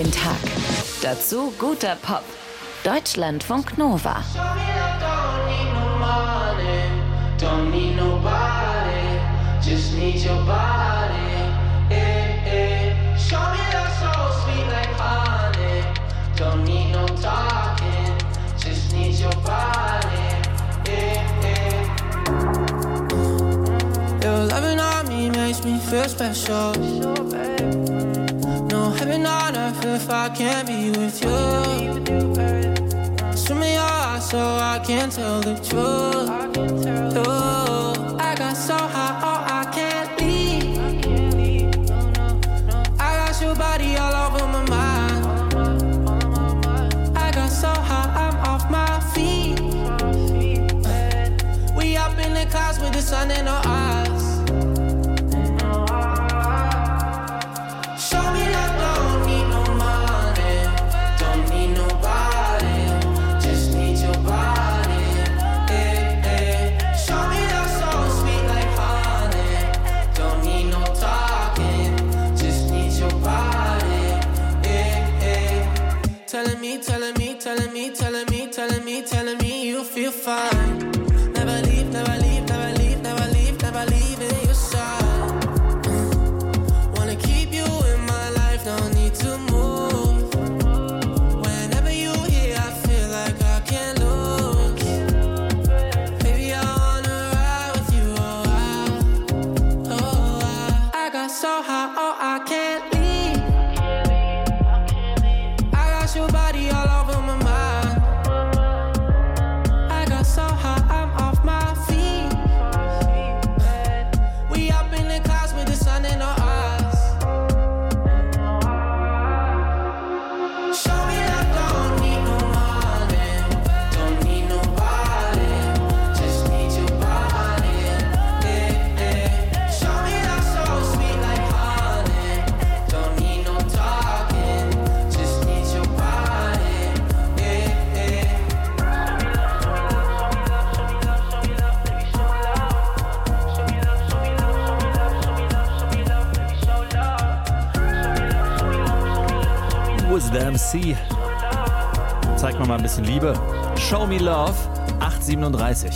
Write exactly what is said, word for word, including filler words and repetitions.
Den Tag. Dazu guter Pop. Deutschlandfunk Nova. Don't need nobody, just need your body. Eh, eh. Show me that soul sweet like honey. Don't need no talking, just need your body. Eh, eh. Your loving on me makes me feel special. No heaven on earth if I can't be with you. Swim me your eyes so I can tell the truth. Oh, I got so high, oh, I can't leave. I got your body all over my mind. I got so high, I'm off my feet. We up in the clouds with the sun in our eyes. Show me that don't need no money, don't need nobody, just need your body. Eh, eh. Show me that soul sweet like honey, don't need no talking, just need your body. Eh, eh. Telling me, telling me, telling me, telling me, telling me, telling me you feel fine. Never leave, never leave, never leave, never leave, never leave in your side. Wanna keep you in my life, don't need to move. Whenever you here, I feel like I can't lose. Baby, I wanna ride with you, oh I, oh I. I got so high, oh I can't leave. I got your body all over my mind. I got so high, I'm off my feet. We up in the clouds with the sun in our eyes. Show me that don't need no money, don't need nobody, just need your body. Eh, eh. Show me that soul sweet like honey, don't need no talking, just need your body. Eh, eh. Wo ist der M C? Zeig mir mal ein bisschen Liebe. Show me love, acht siebenunddreißig.